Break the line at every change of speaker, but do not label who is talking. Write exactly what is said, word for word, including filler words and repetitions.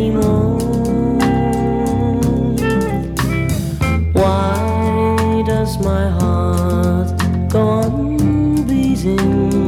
anymore. Why does my heart go on beating?